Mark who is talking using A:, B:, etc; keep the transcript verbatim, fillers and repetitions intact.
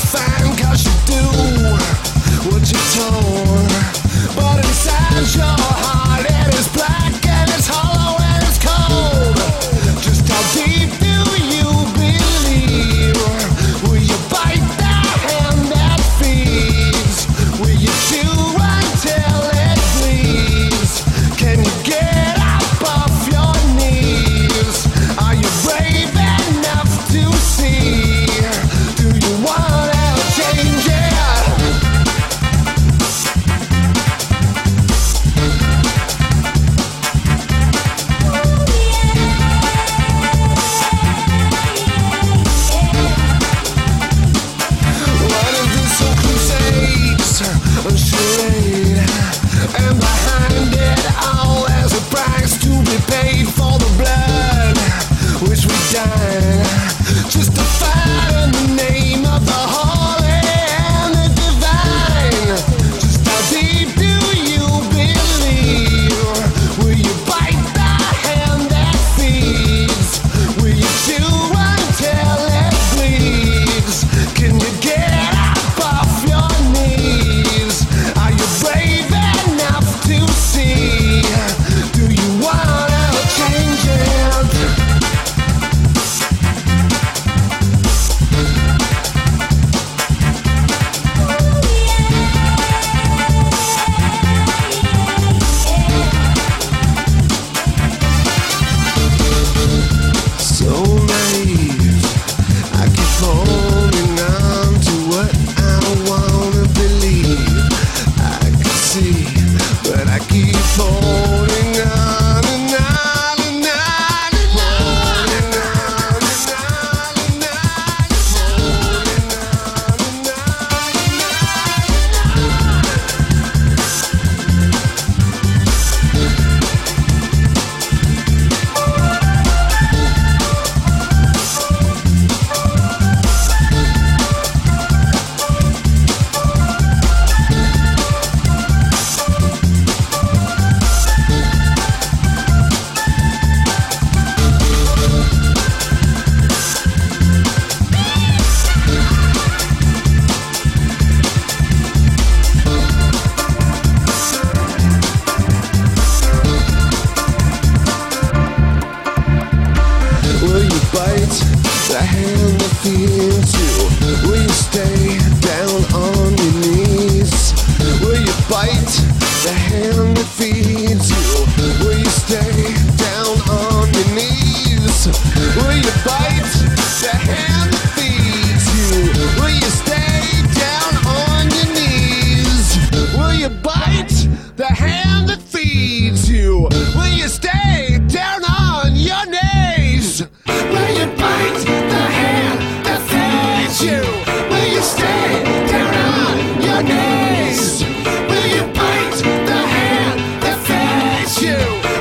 A: fine 'cause you do what you're told. But inside your heart it is black and it's hollow and it's cold. Just how deep do you believe? Will you bite the hand that feeds? Will you chew until it bleeds? Can you get up off your knees? Are you brave enough to see? Do you wanna change it? What if this whole crusade's a charade? And behind it all there's a price to be paid for the blood which we died just to fight in the name of the holy and the divine. Just how deep do you believe? Will you bite the hand that feeds? Will you chew until it bleeds? Can you get up off your knees? Are you brave enough to see? Do you wanna change it? So naive, I keep holding on to what I wanna believe. I can see, but I keep holding on and on and on and on and on and on and on and on and Will you bite the hand that feeds you? Will you stay down on your knees? Will you bite the hand that feeds you? Will you stay down on your knees? Will you bite the hand that feeds you? Will you stay down on your knees? Will you bite the hand that feeds you? Will you stay down on your knees? Will you bite the hand that feeds you? Will you stay down on your knees? Will you bite the hand that feeds you?